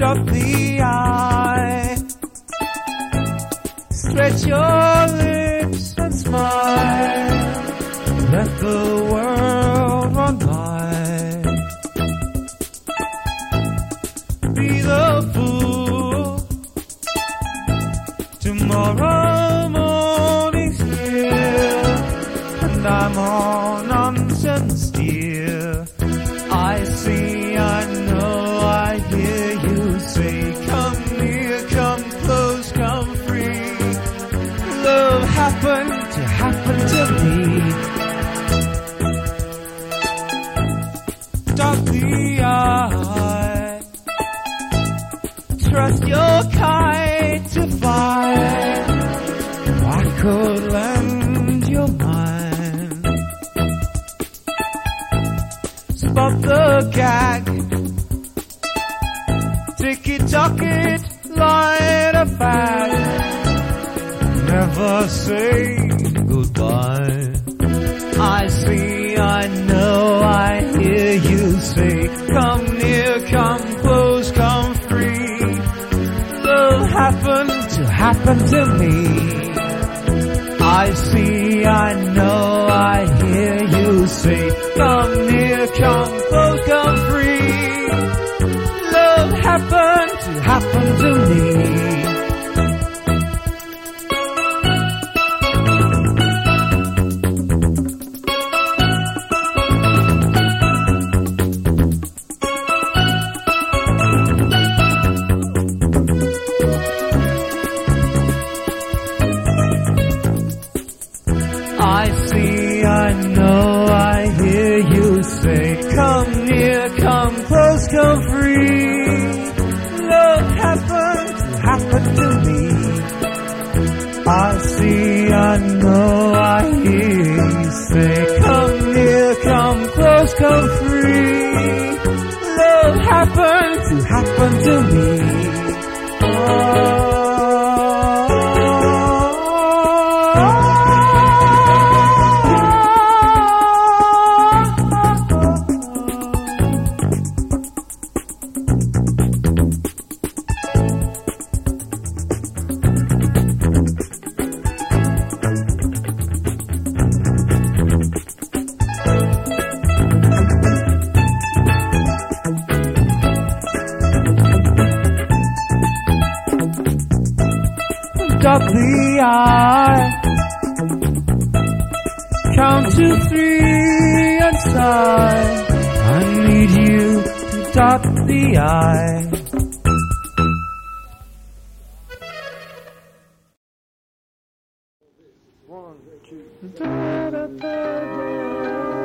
Dot the I. Stretch your lips and smile. Let the world run by. Be the fool. Tomorrow morning's here, and I'm on nonsense, dear. I see, I know, I hear you say, come near, come close, come free. Love happened to me. Dot the I. Trust your kite to fly. I could lend your mind. Spot the gag. Ticky-tock-it, light a fag. Never say goodbye. I see, I know, I hear you say, come near, come close, come free. Love happened to me. I see, I know, I hear you say, come near, come close, come free. Love happened to me. I see, I know, I hear you say, come near, come close, come free. Love happened to me. I see, I know, I hear you say, come near, come close, come free. Love happened to me. Oh. Dot the I. Count to 3 and sigh. I need you to dot the I. One, two.